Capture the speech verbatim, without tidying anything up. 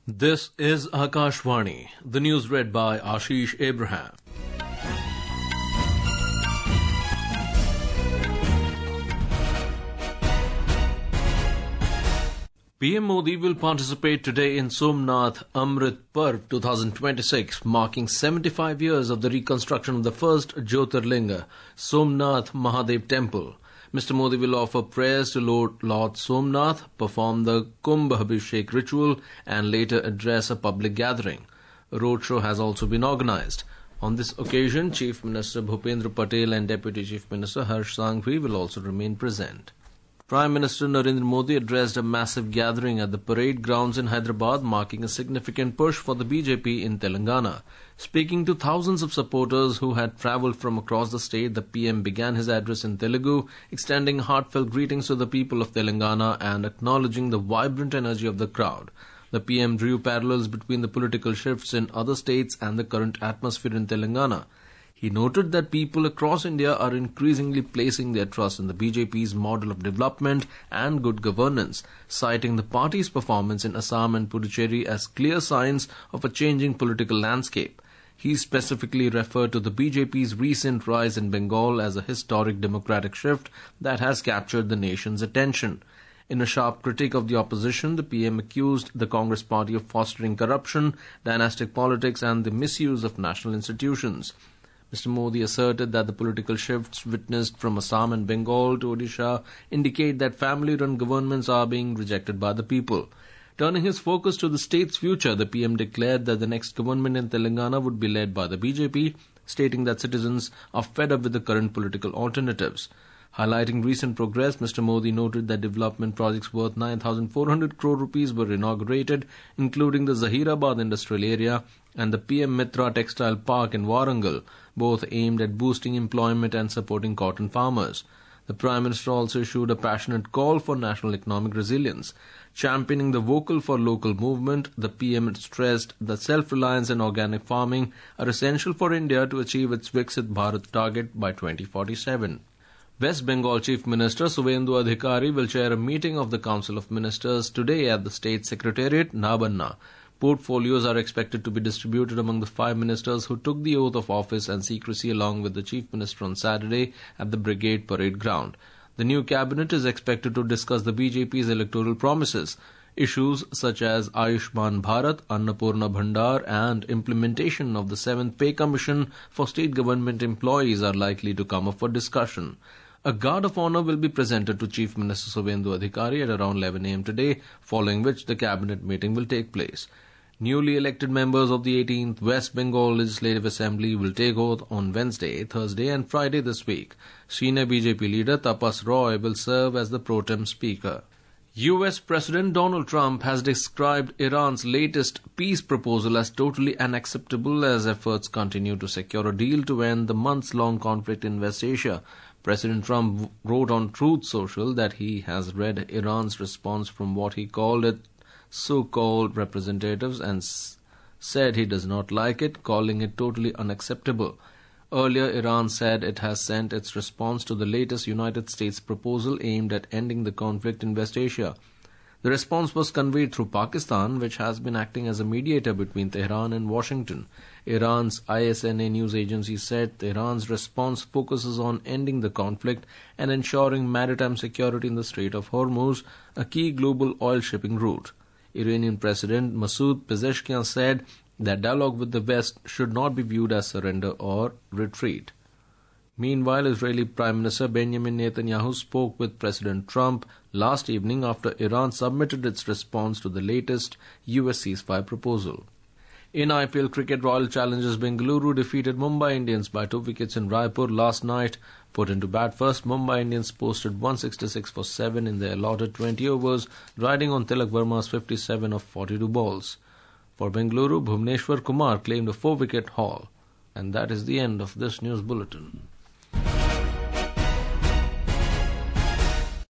This is Akashvani, the news read by Ashish Abraham. P M Modi will participate today in Somnath Amrit Parv twenty twenty-six, marking seventy-five years of the reconstruction of the first Jyotirlinga, Somnath Mahadev Temple. Mister Modi will offer prayers to Lord, Lord Somnath, perform the Kumbh Abhishek ritual, and later address a public gathering. A roadshow has also been organized. On this occasion, Chief Minister Bhupendra Patel and Deputy Chief Minister Harsh Sanghvi will also remain present. Prime Minister Narendra Modi addressed a massive gathering at the parade grounds in Hyderabad, marking a significant push for the B J P in Telangana. Speaking to thousands of supporters who had travelled from across the state, the P M began his address in Telugu, extending heartfelt greetings to the people of Telangana and acknowledging the vibrant energy of the crowd. The P M drew parallels between the political shifts in other states and the current atmosphere in Telangana. He noted that people across India are increasingly placing their trust in the B J P's model of development and good governance, citing the party's performance in Assam and Puducherry as clear signs of a changing political landscape. He specifically referred to the B J P's recent rise in Bengal as a historic democratic shift that has captured the nation's attention. In a sharp critique of the opposition, the P M accused the Congress party of fostering corruption, dynastic politics and the misuse of national institutions. Mister Modi asserted that the political shifts witnessed from Assam and Bengal to Odisha indicate that family-run governments are being rejected by the people. Turning his focus to the state's future, the P M declared that the next government in Telangana would be led by the B J P, stating that citizens are fed up with the current political alternatives. Highlighting recent progress, Mister Modi noted that development projects worth nine thousand four hundred crore rupees were inaugurated, including the Zahirabad industrial area and the P M Mitra Textile Park in Warangal, both aimed at boosting employment and supporting cotton farmers. The Prime Minister also issued a passionate call for national economic resilience. Championing the Vocal for Local movement, the P M stressed that self-reliance and organic farming are essential for India to achieve its Viksit Bharat target by twenty forty-seven. West Bengal Chief Minister Suvendu Adhikari will chair a meeting of the Council of Ministers today at the State Secretariat, Nabanna. Portfolios are expected to be distributed among the five ministers who took the oath of office and secrecy along with the Chief Minister on Saturday at the Brigade Parade Ground. The new cabinet is expected to discuss the B J P's electoral promises. Issues such as Ayushman Bharat, Annapurna Bhandar and implementation of the seventh Pay Commission for state government employees are likely to come up for discussion. A guard of honour will be presented to Chief Minister Suvendu Adhikari at around eleven a m today, following which the cabinet meeting will take place. Newly elected members of the eighteenth West Bengal Legislative Assembly will take oath on Wednesday, Thursday and Friday this week. Senior B J P leader Tapas Roy will serve as the pro tem speaker. U S President Donald Trump has described Iran's latest peace proposal as totally unacceptable as efforts continue to secure a deal to end the months-long conflict in West Asia. President Trump wrote on Truth Social that he has read Iran's response from what he called its so-called representatives and s- said he does not like it, calling it totally unacceptable. Earlier, Iran said it has sent its response to the latest United States proposal aimed at ending the conflict in West Asia. The response was conveyed through Pakistan, which has been acting as a mediator between Tehran and Washington. Iran's I S N A news agency said Iran's response focuses on ending the conflict and ensuring maritime security in the Strait of Hormuz, a key global oil shipping route. Iranian President Masoud Pezeshkian said that dialogue with the West should not be viewed as surrender or retreat. Meanwhile, Israeli Prime Minister Benjamin Netanyahu spoke with President Trump last evening after Iran submitted its response to the latest U S ceasefire proposal. In I P L cricket, Royal Challengers Bengaluru defeated Mumbai Indians by two wickets in Raipur last night. Put into bat first, Mumbai Indians posted one sixty-six for seven in their allotted twenty overs, riding on Tilak Verma's fifty-seven of forty-two balls. For Bengaluru, Bhuvneshwar Kumar claimed a four-wicket haul. And that is the end of this news bulletin.